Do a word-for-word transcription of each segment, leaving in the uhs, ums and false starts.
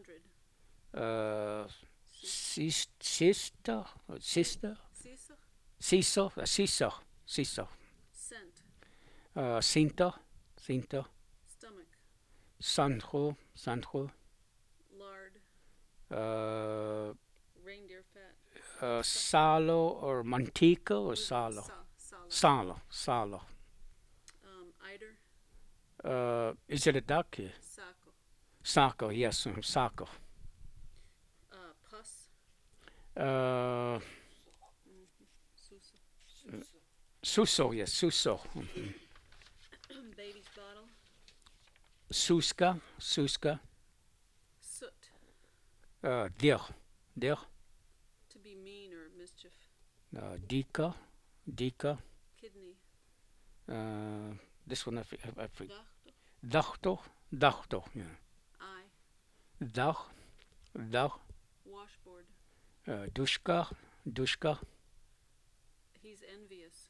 Uh, sis- sister, or sister, Caesar. Caesar, uh, Caesar, Caesar. Cent. Uh, Cinta, Cinta. Stomach. Sanjo, Sanjo. Lard. Uh, Reindeer fat. uh, Sa- Salo or Manteca or Ru- Salo? Sa. Sala. Salo, Salo. Um, eider. Uh, is it a duck? Yeah. Saco. Sako, yes, um, Sako. Uh, pus. Uh, Mm-hmm. Susa. Suso, yes, Suso. Mhm. Baby's bottle. Suska, Suska. Soot. Uh, dir, dir. To be mean or mischief. Uh, Dika, Dika. Kidney. Uh, this one I, f- I, I f- Dachto. Dachto, Dachto, yeah. Eye. Dach, Dach. Washboard. Uh, Dushka, Dushka. He's envious.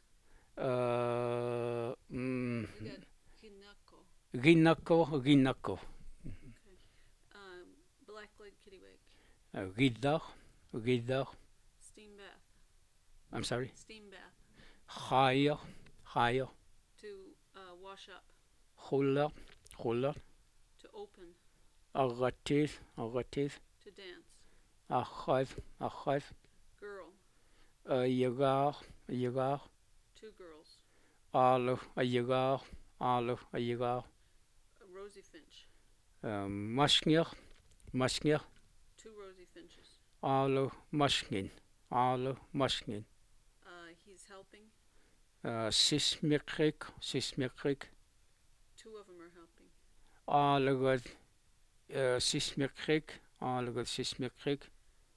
Uh, mm, We got Hinako. Rinako, Rinako. Okay. Um, black leg kittiwake. Uh, Ridder, Ridder. Steam bath. I'm sorry. Steam bath. Higher, higher. To uh, wash up. Ruller, ruller. To open. Arratis, arratis. To dance. Archive, archive. Girl. Uh, Yegar, Yegar. Two girls. Arlo, a Yegar, Arlo, a Yegar. A rosy finch. Um, Maschner, Maschner. Two rosy finches. Arlo, Maschnin, Arlo, Maschnin. Uh, he's helping. Uh, Sismikrik, Sismikrik. Two of them are helping. Arlo, uh, Sismikrik, Arlo, Sismikrik.